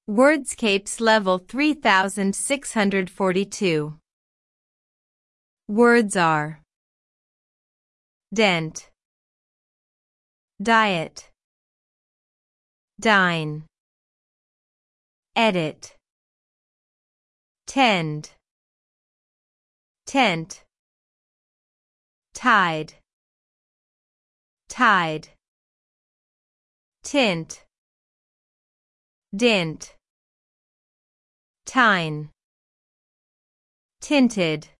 Wordscapes level 3642. Words are dent, diet, dine, edit, tend, tent, tide, tide, tint, dint, tine, tinted.